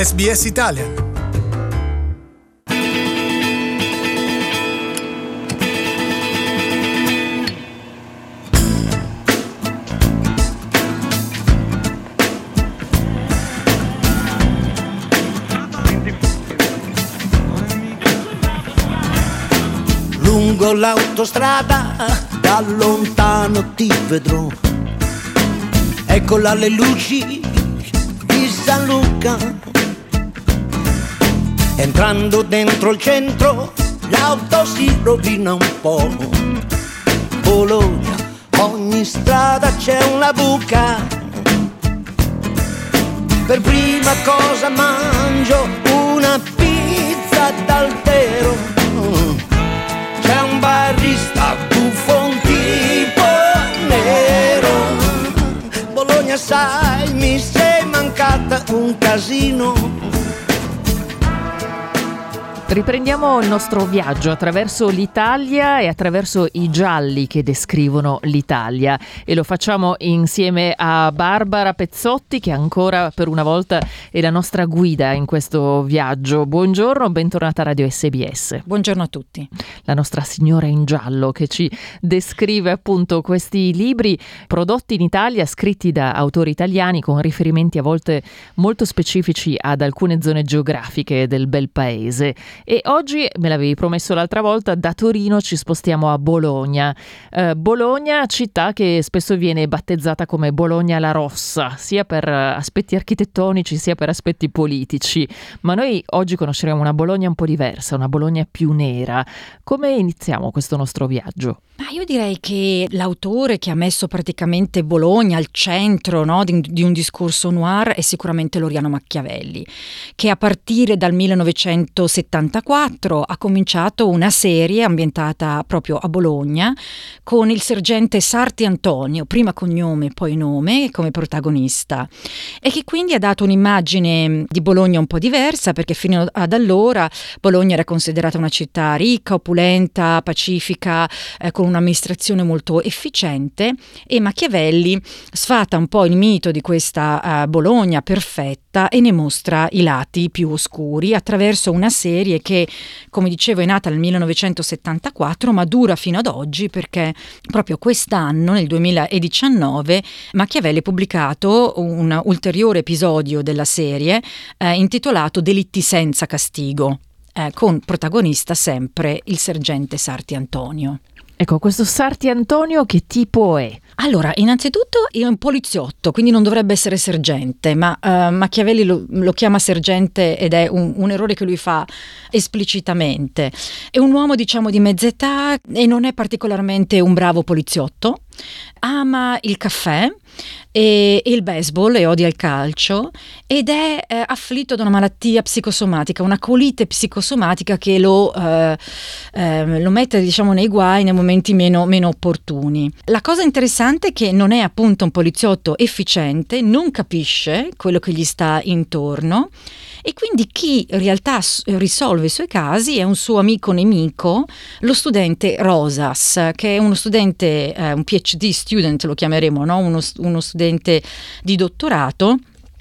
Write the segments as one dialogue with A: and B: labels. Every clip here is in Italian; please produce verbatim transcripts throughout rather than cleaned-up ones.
A: S B S Italian.
B: Lungo l'autostrada da lontano ti vedrò, ecco là le luci di San Luca. Entrando dentro il centro l'auto si rovina un po'. Bologna, ogni strada c'è una buca. Per prima cosa mangio una pizza d'Altero. C'è un barista buffon tipo nero. Bologna, sai, mi sei mancata un casino.
C: Riprendiamo il nostro viaggio attraverso l'Italia e attraverso i gialli che descrivono l'Italia, e lo facciamo insieme a Barbara Pezzotti, che ancora per una volta è la nostra guida in questo viaggio. Buongiorno, bentornata a Radio S B S.
D: Buongiorno a tutti.
C: La nostra signora in giallo che ci descrive appunto questi libri prodotti in Italia, scritti da autori italiani con riferimenti a volte molto specifici ad alcune zone geografiche del bel paese. E oggi, me l'avevi promesso l'altra volta, da Torino ci spostiamo a Bologna. Eh, Bologna, città che spesso viene battezzata come Bologna la Rossa, sia per aspetti architettonici sia per aspetti politici. Ma noi oggi conosceremo una Bologna un po' diversa, una Bologna più nera. Come iniziamo questo nostro viaggio?
D: Ma io direi che l'autore che ha messo praticamente Bologna al centro, no, di, di un discorso noir è sicuramente Loriano Machiavelli, che a partire dal millenovecentosettantaquattro ha cominciato una serie ambientata proprio a Bologna con il sergente Sarti Antonio, prima cognome poi nome, come protagonista, e che quindi ha dato un'immagine di Bologna un po' diversa, perché fino ad allora Bologna era considerata una città ricca, opulenta, pacifica, eh, con un'amministrazione molto efficiente, e Machiavelli sfata un po' il mito di questa uh, Bologna perfetta e ne mostra i lati più oscuri attraverso una serie che, come dicevo, è nata nel millenovecentosettantaquattro ma dura fino ad oggi, perché proprio quest'anno, nel duemiladiciannove, Machiavelli ha pubblicato un ulteriore episodio della serie eh, intitolato Delitti senza castigo, eh, con protagonista sempre il sergente Sarti Antonio.
C: Ecco, questo Sarti Antonio che tipo è?
D: Allora, innanzitutto è un poliziotto, quindi non dovrebbe essere sergente, ma uh, Machiavelli lo, lo chiama sergente ed è un, un errore che lui fa esplicitamente. È un uomo, diciamo, di mezza età e non è particolarmente un bravo poliziotto. Ama il caffè e, e il baseball e odia il calcio, ed è eh, afflitto da una malattia psicosomatica, una colite psicosomatica che lo, eh, eh, lo mette, diciamo, nei guai nei momenti meno, meno opportuni. La cosa interessante è che non è appunto un poliziotto efficiente, non capisce quello che gli sta intorno, e quindi chi in realtà risolve i suoi casi è un suo amico nemico, lo studente Rosas, che è uno studente, eh, un P H D student lo chiameremo, no? uno, uno studente di dottorato,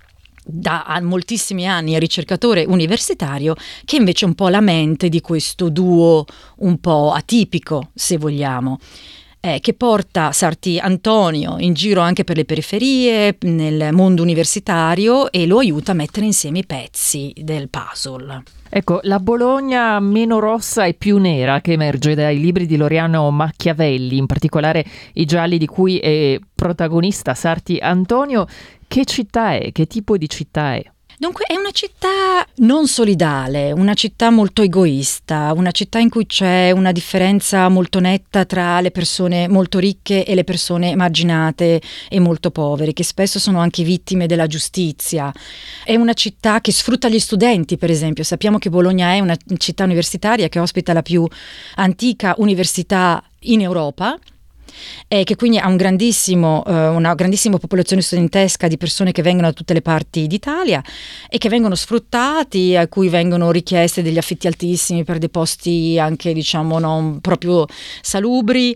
D: da moltissimi anni è ricercatore universitario, che invece è un po' la mente di questo duo un po' atipico, se vogliamo. Eh, che porta Sarti Antonio in giro anche per le periferie, nel mondo universitario, e lo aiuta a mettere insieme i pezzi del puzzle.
C: Ecco, la Bologna meno rossa e più nera che emerge dai libri di Loriano Machiavelli, in particolare i gialli di cui è protagonista Sarti Antonio, che città è? Che tipo di città è?
D: Dunque è una città non solidale, una città molto egoista, una città in cui c'è una differenza molto netta tra le persone molto ricche e le persone emarginate e molto povere, che spesso sono anche vittime della giustizia. È una città che sfrutta gli studenti, per esempio. Sappiamo che Bologna è una città universitaria che ospita la più antica università in Europa, e che quindi ha un grandissimo, eh, una grandissima popolazione studentesca di persone che vengono da tutte le parti d'Italia e che vengono sfruttati, a cui vengono richieste degli affitti altissimi per dei posti anche diciamo non proprio salubri.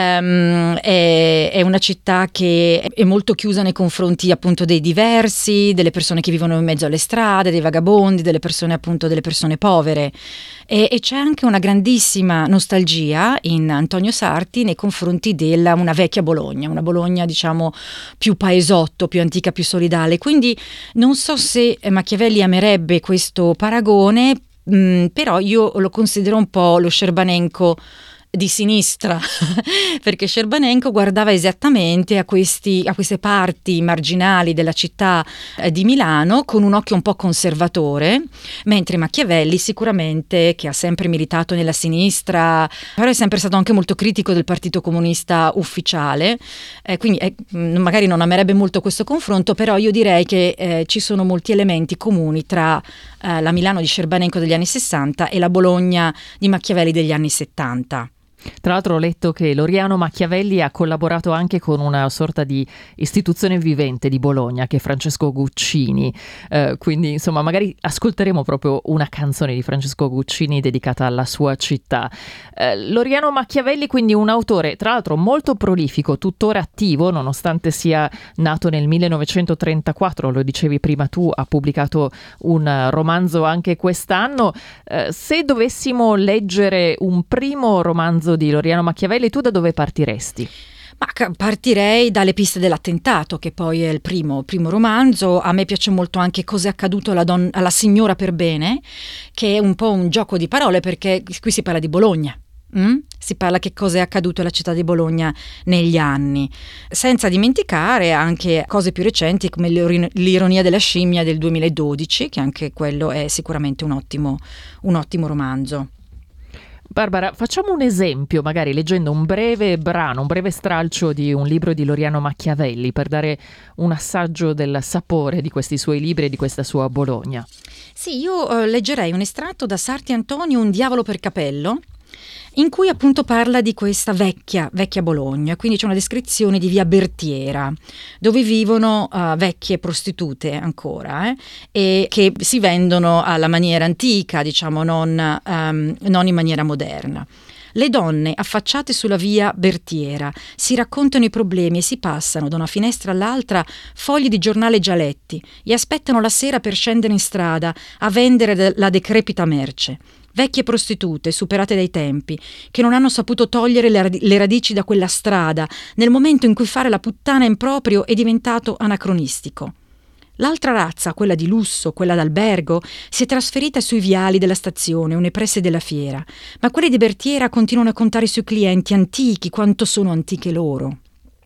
D: Ehm, è, è una città che è molto chiusa nei confronti appunto dei diversi, delle persone che vivono in mezzo alle strade, dei vagabondi, delle persone appunto delle persone povere. E, e c'è anche una grandissima nostalgia in Antonio Sarti nei confronti della una vecchia Bologna, una Bologna diciamo più paesotto, più antica, più solidale. Quindi non so se Machiavelli amerebbe questo paragone, mh, però io lo considero un po' lo Scerbanenko di sinistra, perché Scerbanenko guardava esattamente a, questi, a queste parti marginali della città eh, di Milano con un occhio un po' conservatore, mentre Machiavelli sicuramente, che ha sempre militato nella sinistra, però è sempre stato anche molto critico del Partito Comunista ufficiale, eh, quindi eh, magari non amerebbe molto questo confronto, però io direi che eh, ci sono molti elementi comuni tra eh, la Milano di Scerbanenko degli anni sessanta e la Bologna di Machiavelli degli anni settanta.
C: Tra l'altro ho letto che Loriano Machiavelli ha collaborato anche con una sorta di istituzione vivente di Bologna, che è Francesco Guccini, eh, quindi insomma magari ascolteremo proprio una canzone di Francesco Guccini dedicata alla sua città. Eh, Loriano Machiavelli quindi un autore tra l'altro molto prolifico, tuttora attivo nonostante sia nato nel millenovecentotrentaquattro, lo dicevi prima tu, ha pubblicato un romanzo anche quest'anno. Eh, se dovessimo leggere un primo romanzo di Loriano Machiavelli, tu da dove partiresti?
D: Ma partirei dalle piste dell'attentato, che poi è il primo, primo romanzo. A me piace molto anche Cos'è accaduto alla, don- alla signora per bene, che è un po' un gioco di parole, perché qui si parla di Bologna. Mm? Si parla che cosa è accaduto alla città di Bologna negli anni, senza dimenticare anche cose più recenti come L'ironia della scimmia del duemiladodici, che anche quello è sicuramente un ottimo, un ottimo romanzo.
C: Barbara, facciamo un esempio, magari leggendo un breve brano, un breve stralcio di un libro di Loriano Machiavelli, per dare un assaggio del sapore di questi suoi libri e di questa sua Bologna.
D: Sì, io eh, leggerei un estratto da Sarti Antonio, Un diavolo per capello, in cui appunto parla di questa vecchia, vecchia Bologna. Quindi c'è una descrizione di via Bertiera, dove vivono uh, vecchie prostitute ancora, eh, e che si vendono alla maniera antica, diciamo, non, um, non in maniera moderna. Le donne affacciate sulla via Bertiera si raccontano i problemi e si passano da una finestra all'altra fogli di giornale già letti e aspettano la sera per scendere in strada a vendere la decrepita merce. Vecchie prostitute, superate dai tempi, che non hanno saputo togliere le, radi- le radici da quella strada nel momento in cui fare la puttana in proprio è diventato anacronistico. L'altra razza, quella di lusso, quella d'albergo, si è trasferita sui viali della stazione o nei pressi della fiera, ma quelle di Bertiera continuano a contare sui clienti antichi quanto sono antiche loro.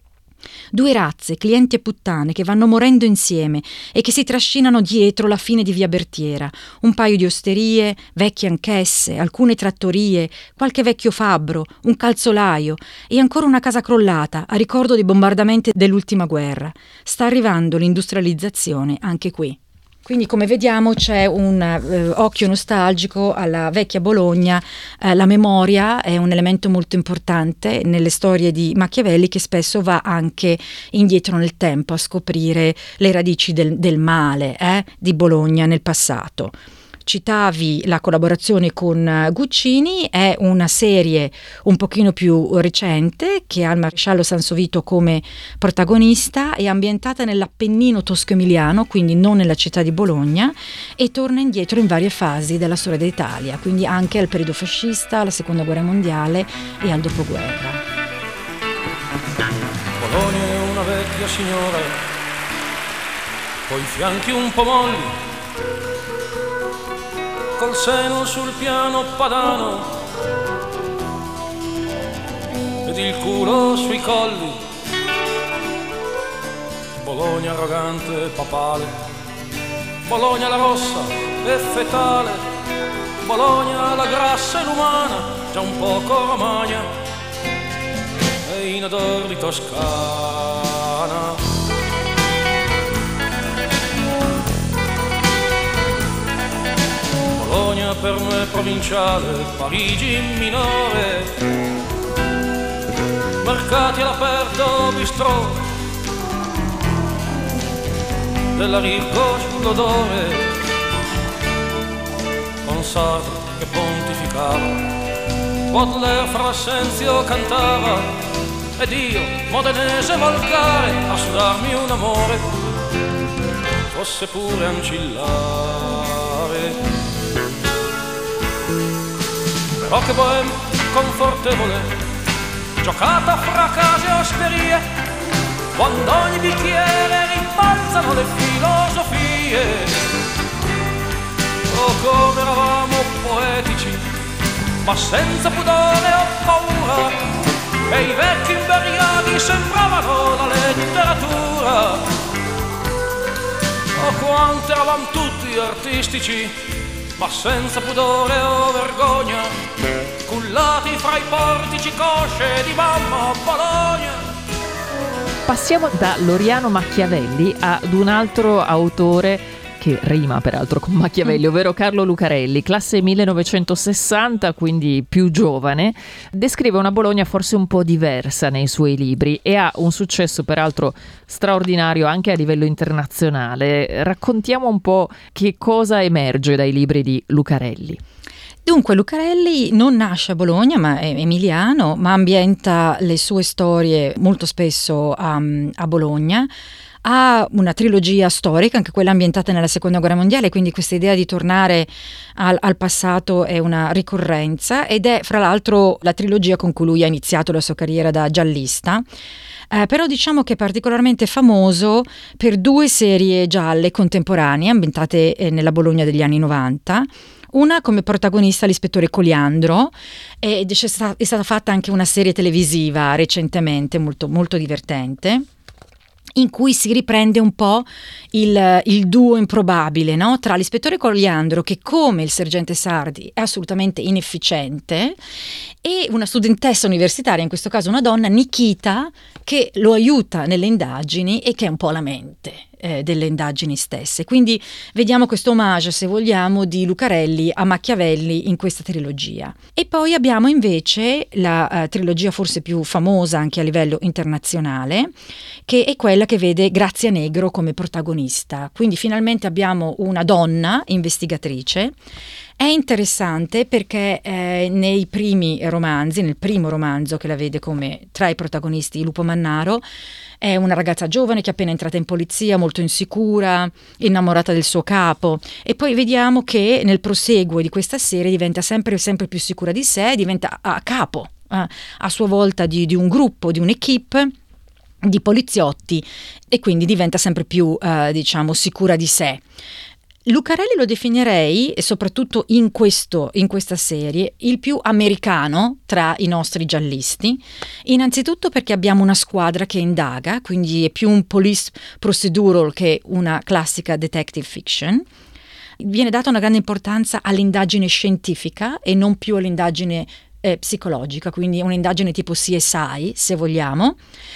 D: Due razze, clienti e puttane, che vanno morendo insieme e che si trascinano dietro la fine di via Bertiera, un paio di osterie, vecchie anch'esse, alcune trattorie, qualche vecchio fabbro, un calzolaio e ancora una casa crollata a ricordo dei bombardamenti dell'ultima guerra. Sta arrivando l'industrializzazione anche qui. Quindi, come vediamo, c'è un eh, occhio nostalgico alla vecchia Bologna. Eh, la memoria è un elemento molto importante nelle storie di Machiavelli, che spesso va anche indietro nel tempo a scoprire le radici del, del male eh, di Bologna nel passato. Citavi la collaborazione con Guccini, è una serie un pochino più recente che ha il maresciallo Sansovito come protagonista, è ambientata nell'Appennino tosco-emiliano, quindi non nella città di Bologna, e torna indietro in varie fasi della storia d'Italia, quindi anche al periodo fascista, alla seconda guerra mondiale e al dopoguerra.
A: Bologna è una vecchia signora, coi fianchi un po' molli, col seno sul piano padano ed il culo sui colli. Bologna arrogante e papale, Bologna la rossa e fetale, Bologna la grassa e l'umana, già un poco romagna e in odor di Toscana. Bologna per me provinciale, Parigi minore, ma mercati all'aperto bistrò, della rive gauche l'odore, con Sartre che pontificava, Baudelaire Frasenzio cantava, ed io, modenese volgare, a sudarmi un amore, fosse pure ancillare. Però che bohème confortevole, giocata fra case e osterie, quando ogni bicchiere rimbalzano le filosofie. Oh, come eravamo poetici, ma senza pudore o paura, e i vecchi imperiali sembravano la letteratura. Oh, quanto eravamo tutti artistici, ma senza pudore o vergogna, cullati fra i portici cosce di mamma Bologna.
C: Passiamo da Loriano Machiavelli ad un altro autore che rima peraltro con Machiavelli, ovvero Carlo Lucarelli, classe millenovecentosessanta, quindi più giovane. Descrive una Bologna forse un po' diversa nei suoi libri e ha un successo peraltro straordinario anche a livello internazionale. Raccontiamo un po' che cosa emerge dai libri di Lucarelli.
D: Dunque, Lucarelli non nasce a Bologna, ma è emiliano, ma ambienta le sue storie molto spesso a, a Bologna. Ha una trilogia storica, anche quella ambientata nella Seconda Guerra Mondiale, quindi questa idea di tornare al, al passato è una ricorrenza, ed è fra l'altro la trilogia con cui lui ha iniziato la sua carriera da giallista. Eh, però diciamo che è particolarmente famoso per due serie gialle contemporanee ambientate eh, nella Bologna degli anni novanta. Una come protagonista l'ispettore Coliandro, ed è stata, è stata fatta anche una serie televisiva recentemente molto, molto divertente, in cui si riprende un po' il, il duo improbabile, no? Tra l'ispettore Coliandro, che come il sergente Sardi è assolutamente inefficiente, e una studentessa universitaria, in questo caso una donna, Nikita, che lo aiuta nelle indagini e che è un po' la mente eh, delle indagini stesse. Quindi vediamo questo omaggio, se vogliamo, di Lucarelli a Machiavelli in questa trilogia. E poi abbiamo invece la uh, trilogia forse più famosa anche a livello internazionale, che è quella che vede Grazia Negro come protagonista. Quindi finalmente abbiamo una donna investigatrice. È interessante perché eh, nei primi romanzi, nel primo romanzo che la vede come tra i protagonisti Lupo Mannaro, è una ragazza giovane che è appena entrata in polizia, molto insicura, innamorata del suo capo, e poi vediamo che nel proseguo di questa serie diventa sempre, sempre più sicura di sé, diventa a capo eh, a sua volta di, di un gruppo, di un'equipe di poliziotti, e quindi diventa sempre più eh, diciamo sicura di sé. Lucarelli lo definirei, e soprattutto in, questo, in questa serie, il più americano tra i nostri giallisti, innanzitutto perché abbiamo una squadra che indaga, quindi è più un police procedural che una classica detective fiction. Viene data una grande importanza all'indagine scientifica e non più all'indagine eh, psicologica, quindi un'indagine tipo C S I, se vogliamo.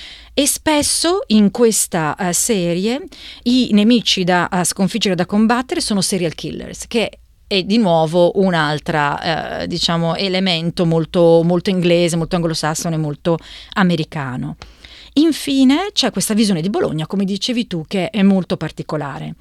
D: E spesso in questa uh, serie i nemici da uh, sconfiggere, da combattere, sono serial killers, che è di nuovo un'altra uh, diciamo elemento molto, molto inglese, molto anglosassone, molto americano. Infine c'è questa visione di Bologna, come dicevi tu, che è molto particolare.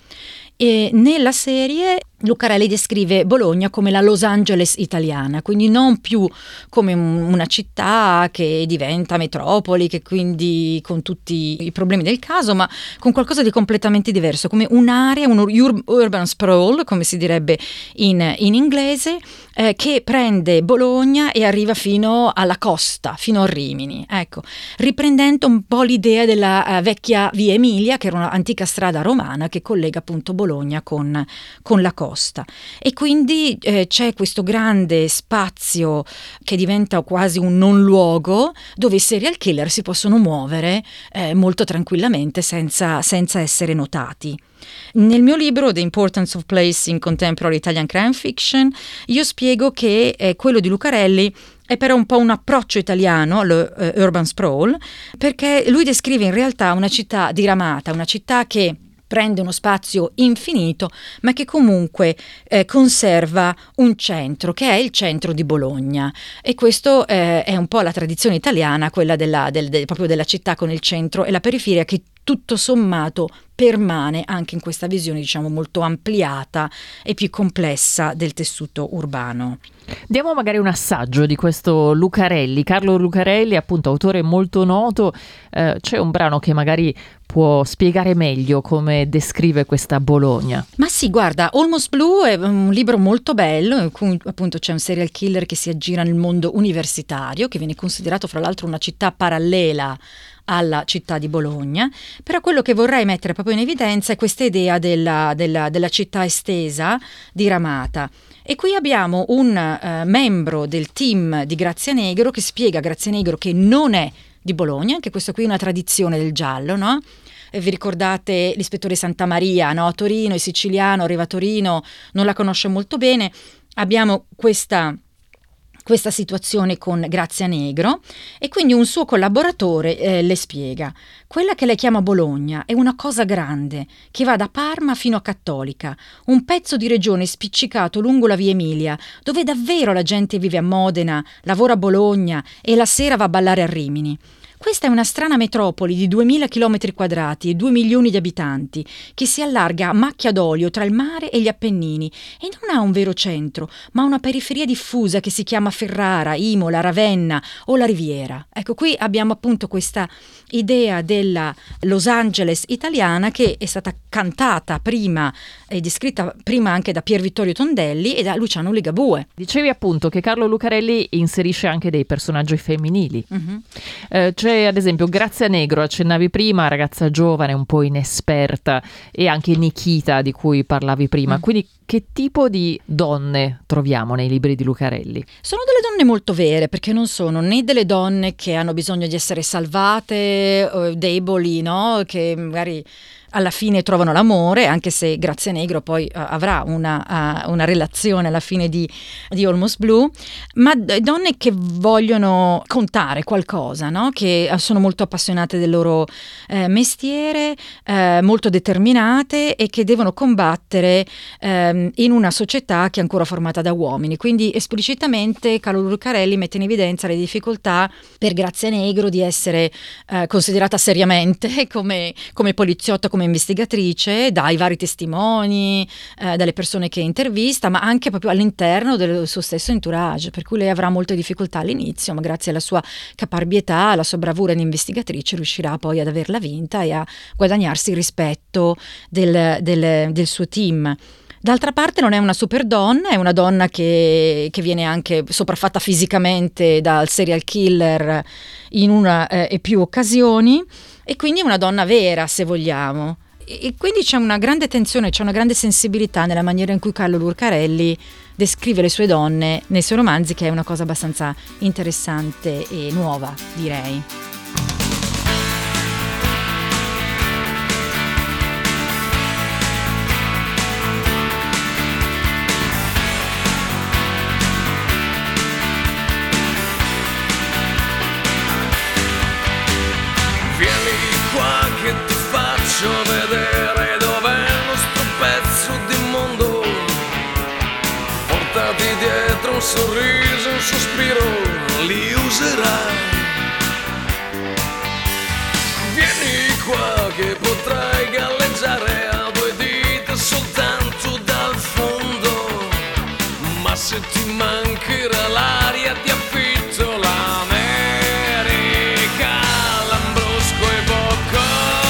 D: E nella serie Lucarelli descrive Bologna come la Los Angeles italiana, quindi non più come una città che diventa metropoli, che quindi con tutti i problemi del caso, ma con qualcosa di completamente diverso, come un'area, un ur- urban sprawl, come si direbbe in, in inglese, eh, che prende Bologna e arriva fino alla costa, fino a Rimini, ecco, riprendendo un po' l'idea della uh, vecchia Via Emilia, che era un'antica strada romana che collega appunto Bologna con, con la costa. E quindi eh, c'è questo grande spazio che diventa quasi un non luogo, dove i serial killer si possono muovere eh, molto tranquillamente senza, senza essere notati. Nel mio libro The Importance of Place in Contemporary Italian Crime Fiction io spiego che eh, quello di Lucarelli è però un po' un approccio italiano allo uh, urban sprawl, perché lui descrive in realtà una città diramata, una città che prende uno spazio infinito, ma che comunque eh, conserva un centro, che è il centro di Bologna. E questo eh, è un po' la tradizione italiana, quella della, del, del, proprio della città con il centro e la periferia, che tutto sommato permane anche in questa visione, diciamo, molto ampliata e più complessa del tessuto urbano.
C: Diamo magari un assaggio di questo Lucarelli, Carlo Lucarelli, appunto autore molto noto. Eh, c'è un brano che magari può spiegare meglio come descrive questa Bologna?
D: Ma sì, guarda, Almost Blue è un libro molto bello, in cui appunto c'è un serial killer che si aggira nel mondo universitario, che viene considerato fra l'altro una città parallela alla città di Bologna. Però quello che vorrei mettere proprio in evidenza è questa idea della, della, della città estesa diramata. E qui abbiamo un uh, membro del team di Grazia Negro che spiega a Grazia Negro che non è di Bologna, anche questo qui è una tradizione del giallo, no? E vi ricordate l'ispettore Santamaria, no? A Torino, il siciliano arriva a Torino, non la conosce molto bene. Abbiamo questa questa situazione con Grazia Negro e quindi un suo collaboratore eh, le spiega: quella che lei chiama Bologna è una cosa grande che va da Parma fino a Cattolica, un pezzo di regione spiccicato lungo la via Emilia, dove davvero la gente vive a Modena, lavora a Bologna e la sera va a ballare a Rimini. Questa è una strana metropoli di duemila chilometri quadrati e due milioni di abitanti, che si allarga a macchia d'olio tra il mare e gli Appennini e non ha un vero centro, ma una periferia diffusa che si chiama Ferrara, Imola, Ravenna o la Riviera. Ecco, qui abbiamo appunto questa idea della Los Angeles italiana, che è stata cantata prima e descritta prima anche da Pier Vittorio Tondelli e da Luciano Ligabue.
C: Dicevi appunto che Carlo Lucarelli inserisce anche dei personaggi femminili.
D: Mm-hmm.
C: Eh, c'è ad esempio Grazia Negro, accennavi prima, ragazza giovane, un po' inesperta, e anche Nikita di cui parlavi prima. Mm. Quindi che tipo di donne troviamo nei libri di Lucarelli?
D: Sono delle donne molto vere, perché non sono né delle donne che hanno bisogno di essere salvate, o deboli, no? Che magari alla fine trovano l'amore, anche se Grazia Negro poi uh, avrà una, uh, una relazione alla fine di, di Almost Blue, ma d- donne che vogliono contare qualcosa, no? Che sono molto appassionate del loro eh, mestiere, eh, molto determinate e che devono combattere eh, in una società che è ancora formata da uomini. Quindi esplicitamente Carlo Lucarelli mette in evidenza le difficoltà per Grazia Negro di essere eh, considerata seriamente come, come poliziotta, come investigatrice, dai vari testimoni, eh, dalle persone che intervista, ma anche proprio all'interno del suo stesso entourage, per cui lei avrà molte difficoltà all'inizio, ma grazie alla sua caparbietà, alla sua bravura di investigatrice, riuscirà poi ad averla vinta e a guadagnarsi il rispetto del, del, del suo team. D'altra parte non è una super donna, è una donna che, che viene anche sopraffatta fisicamente dal serial killer in una eh, e più occasioni, e quindi è una donna vera, se vogliamo. E, e quindi c'è una grande tensione, c'è una grande sensibilità nella maniera in cui Carlo Lucarelli descrive le sue donne nei suoi romanzi, che è una cosa abbastanza interessante e nuova, direi.
A: Vedere dov'è il nostro pezzo di mondo, portati dietro un sorriso, un sospiro, li userai. Vieni qua che potrai galleggiare a due dita soltanto dal fondo, ma se ti mancherà l'aria ti affitto l'America, l'Ambrosco e Bocco.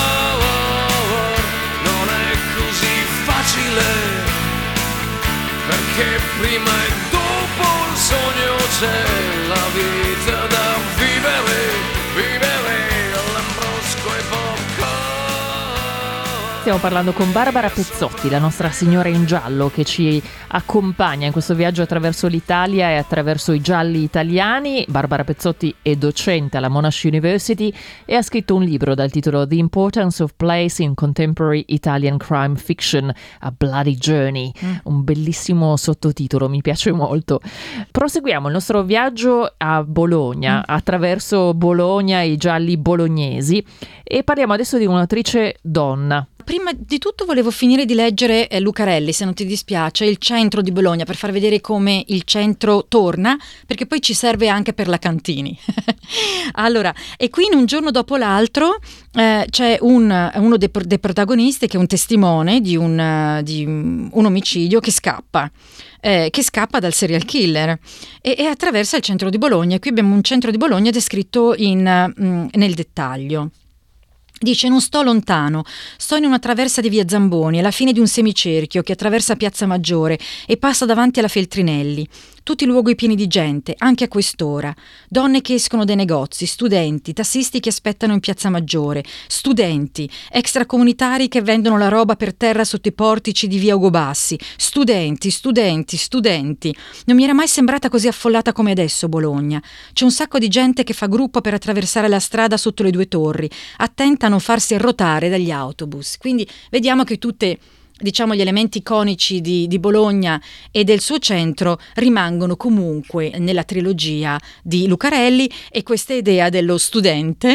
A: Perché prima e dopo il sogno c'è la vita da vivere, vivere l'Ambrosco e Bocco.
C: Stiamo parlando con Barbara Pezzotti, la nostra signora in giallo, che ci accompagna in questo viaggio attraverso l'Italia e attraverso i gialli italiani. Barbara Pezzotti è docente alla Monash University e ha scritto un libro dal titolo The Importance of Place in Contemporary Italian Crime Fiction, A Bloody Journey. Mm. Un bellissimo sottotitolo, mi piace molto. Proseguiamo il nostro viaggio a Bologna, mm. attraverso Bologna e i gialli bolognesi, e parliamo adesso di un'autrice donna,
D: Prima di tutto volevo finire di leggere eh, Lucarelli, se non ti dispiace, Il centro di Bologna, per far vedere come il centro torna, perché poi ci serve anche per la Cantini. Allora, e qui in Un giorno dopo l'altro eh, c'è un, uno dei, dei protagonisti che è un testimone di un, di un omicidio che scappa. Eh, che scappa dal serial killer e, e attraversa il centro di Bologna. Qui abbiamo un centro di Bologna descritto in, mm, nel dettaglio. Dice: non sto lontano, sto in una traversa di via Zamboni, alla fine di un semicerchio che attraversa Piazza Maggiore e passa davanti alla Feltrinelli. Tutti i luoghi pieni di gente, anche a quest'ora. Donne che escono dai negozi, studenti, tassisti che aspettano in Piazza Maggiore, studenti, extracomunitari che vendono la roba per terra sotto i portici di via Ugo Bassi, studenti, studenti, studenti. Non mi era mai sembrata così affollata come adesso Bologna. C'è un sacco di gente che fa gruppo per attraversare la strada sotto le due torri, attenta a non farsi arrotare dagli autobus. Quindi vediamo che tutte, diciamo, gli elementi iconici di, di Bologna e del suo centro rimangono comunque nella trilogia di Lucarelli, e questa idea dello studente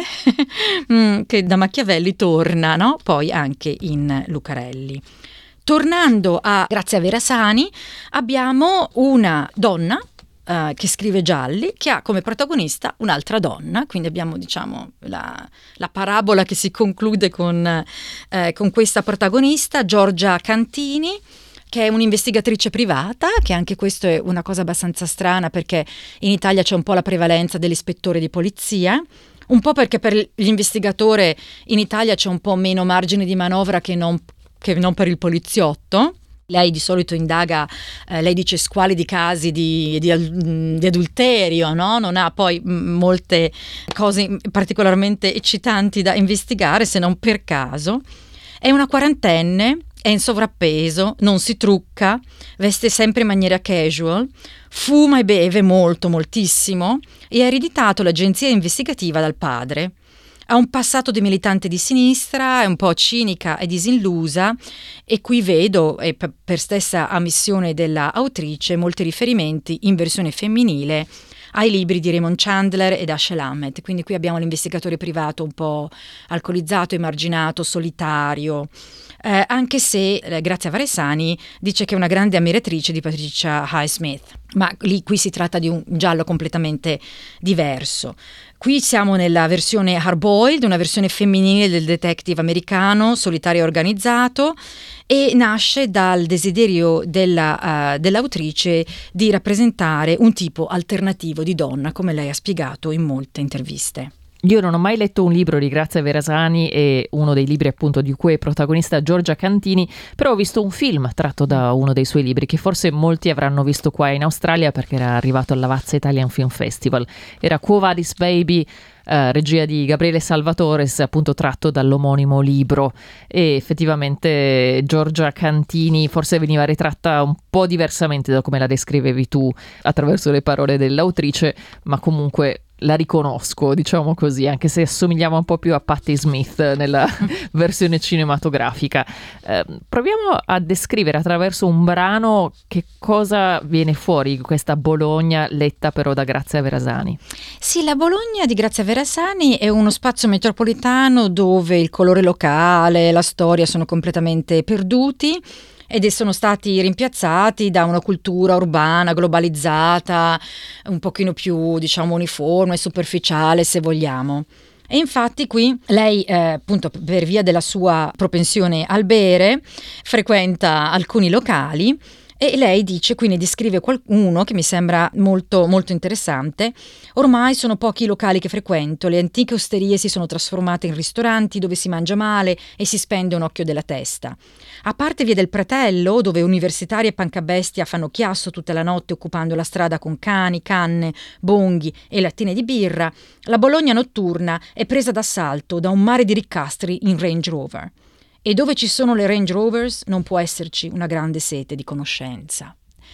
D: che da Machiavelli torna, no? Poi anche in Lucarelli. Tornando a Grazia Verasani, abbiamo una donna Uh, che scrive gialli, che ha come protagonista un'altra donna, quindi abbiamo, diciamo, la, la parabola che si conclude con, eh, con questa protagonista, Giorgia Cantini, che è un'investigatrice privata, che anche questo è una cosa abbastanza strana, perché in Italia c'è un po' la prevalenza dell'ispettore di polizia, un po' perché per l'investigatore in Italia c'è un po' meno margine di manovra che non, che non per il poliziotto. Lei di solito indaga, eh, lei dice squali di casi di, di, di adulterio, no? Non ha poi m- molte cose particolarmente eccitanti da investigare, se non per caso. È una quarantenne, è in sovrappeso, non si trucca, veste sempre in maniera casual, fuma e beve molto, moltissimo, e ha ereditato l'agenzia investigativa dal padre. Ha un passato di militante di sinistra, è un po' cinica e disillusa, e qui vedo, e per, per stessa ammissione della autrice, molti riferimenti in versione femminile ai libri di Raymond Chandler e Dashiell Hammett. Quindi qui abbiamo l'investigatore privato un po' alcolizzato, emarginato, solitario, eh, anche se eh, Grazia Verasani dice che è una grande ammiratrice di Patricia Highsmith, ma lì qui si tratta di un giallo completamente diverso. Qui siamo nella versione hard-boiled, una versione femminile del detective americano, solitario e organizzato, e nasce dal desiderio della, uh, dell'autrice di rappresentare un tipo alternativo di donna, come lei ha spiegato in molte interviste.
C: Io non ho mai letto un libro di Grazia Verasani, e uno dei libri appunto di cui è protagonista Giorgia Cantini, però ho visto un film tratto da uno dei suoi libri che forse molti avranno visto qua in Australia perché era arrivato al Lavazza Italian Film Festival. Era Quo Vadis Baby, Uh, regia di Gabriele Salvatores, appunto tratto dall'omonimo libro, e effettivamente Giorgia Cantini forse veniva ritratta un po' diversamente da come la descrivevi tu attraverso le parole dell'autrice, ma comunque la riconosco, diciamo così, anche se assomigliava un po' più a Patti Smith nella versione cinematografica. Eh, proviamo a descrivere attraverso un brano che cosa viene fuori di questa Bologna letta però da Grazia Verasani.
D: Sì, la Bologna di Grazia Verasani è uno spazio metropolitano dove il colore locale, la storia sono completamente perduti ed sono stati rimpiazzati da una cultura urbana globalizzata, un pochino più, diciamo, uniforme, superficiale, se vogliamo. E infatti qui lei, eh, appunto per via della sua propensione al bere, frequenta alcuni locali. E lei dice, quindi descrive qualcuno che mi sembra molto, molto interessante: ormai sono pochi i locali che frequento, le antiche osterie si sono trasformate in ristoranti dove si mangia male e si spende un occhio della testa. A parte via del Pratello, dove universitari e pancabestia fanno chiasso tutta la notte occupando la strada con cani, canne, bonghi e lattine di birra, la Bologna notturna è presa d'assalto da un mare di riccastri in Range Rover. E dove ci sono le Range Rovers non può esserci una grande sete di conoscenza.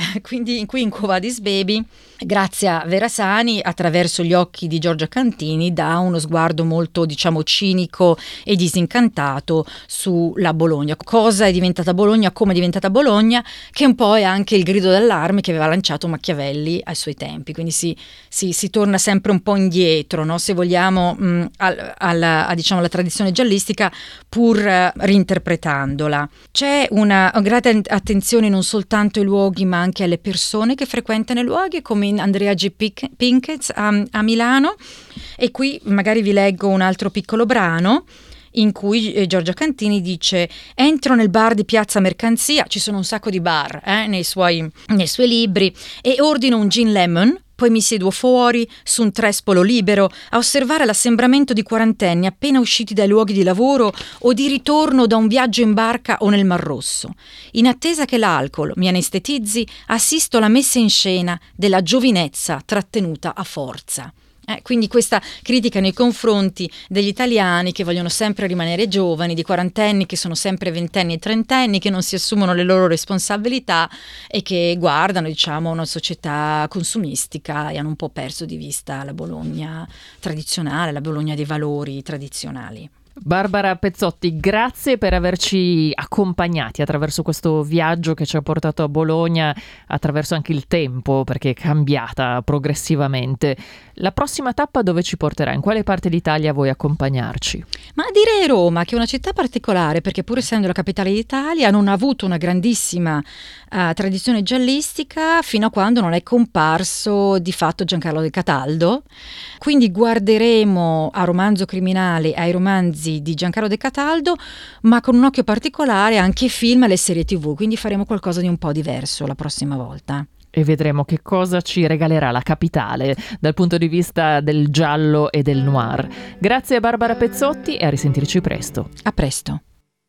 D: quindi qui in Quo Vadis Baby Grazia Verasani, attraverso gli occhi di Giorgia Cantini, dà uno sguardo molto, diciamo, cinico e disincantato sulla Bologna. Cosa è diventata Bologna, come è diventata Bologna, che un po' è anche il grido d'allarme che aveva lanciato Machiavelli ai suoi tempi. Quindi si, si, si torna sempre un po' indietro, no? Se vogliamo, mh, al, alla, a, diciamo, alla tradizione giallistica, pur uh, reinterpretandola. C'è una, una grande attenzione non soltanto ai luoghi, ma anche alle persone che frequentano i luoghi, come in Andrea G. Pinkett a, a Milano. E qui magari vi leggo un altro piccolo brano in cui eh, Giorgia Cantini dice: entro nel bar di Piazza Mercanzia, ci sono un sacco di bar eh, nei, suoi, nei suoi libri, e ordino un gin lemon. Poi mi sieduo fuori, su un trespolo libero, a osservare l'assembramento di quarantenni appena usciti dai luoghi di lavoro o di ritorno da un viaggio in barca o nel Mar Rosso. In attesa che l'alcol mi anestetizzi, assisto alla messa in scena della giovinezza trattenuta a forza. Eh, quindi questa critica nei confronti degli italiani che vogliono sempre rimanere giovani, di quarantenni che sono sempre ventenni e trentenni, che non si assumono le loro responsabilità e che guardano, diciamo, una società consumistica e hanno un po' perso di vista la Bologna tradizionale, la Bologna dei valori tradizionali.
C: Barbara Pezzotti, grazie per averci accompagnati attraverso questo viaggio che ci ha portato a Bologna, attraverso anche il tempo, perché è cambiata progressivamente. La prossima tappa dove ci porterà? In quale parte d'Italia vuoi accompagnarci?
D: Ma direi Roma, che è una città particolare, perché pur essendo la capitale d'Italia non ha avuto una grandissima uh, tradizione giallistica fino a quando non è comparso di fatto Giancarlo Del Cataldo. Quindi guarderemo a Romanzo Criminale, ai romanzi di Giancarlo De Cataldo, ma con un occhio particolare anche ai film e alle serie tivù, quindi faremo qualcosa di un po' diverso la prossima volta.
C: E vedremo che cosa ci regalerà la capitale dal punto di vista del giallo e del noir. Grazie a Barbara Pezzotti e a risentirci presto.
D: A presto.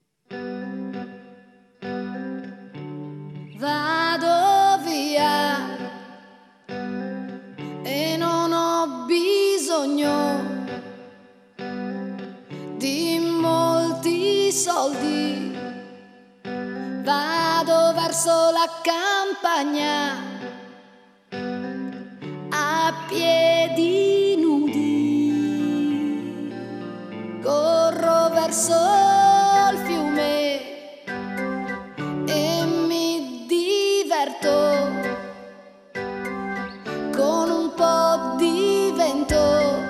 E: Vado via e non ho bisogno di molti soldi, vado verso la campagna a piedi nudi, corro verso il fiume e mi diverto con un po' di vento,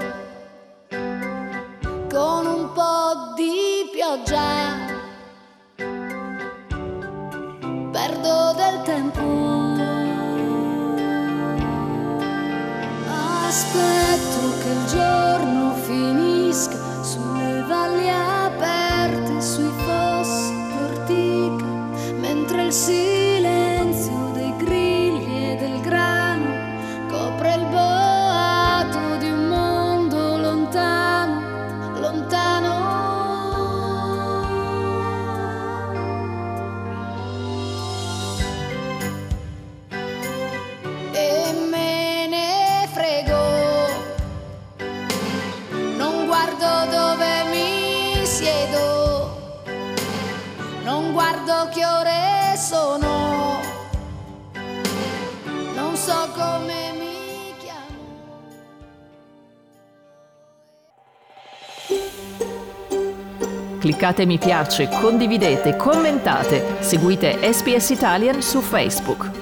E: con un po' di pioggia, perdo del tempo. Aspetto che il giorno finisca sulle valli aperte, sui fossi d'ortica, mentre il silenzio dei grilli e del grano copre il boato di un mondo lontano, lontano. E me ne frego, non guardo dove mi siedo, non guardo che ore sono, non so come mi chiamo.
C: Cliccate mi piace, condividete, commentate, seguite S B S Italian su Facebook.